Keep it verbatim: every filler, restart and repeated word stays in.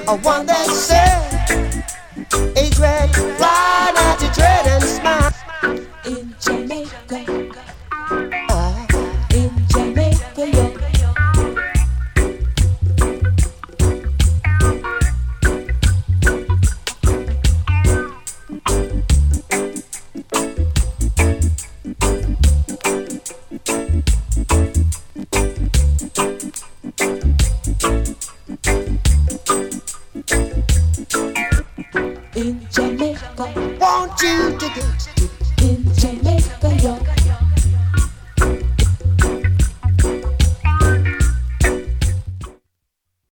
a one that said, a great fly not to dread and smile. In Jamaica, uh, in Jamaica, yo. Want you to get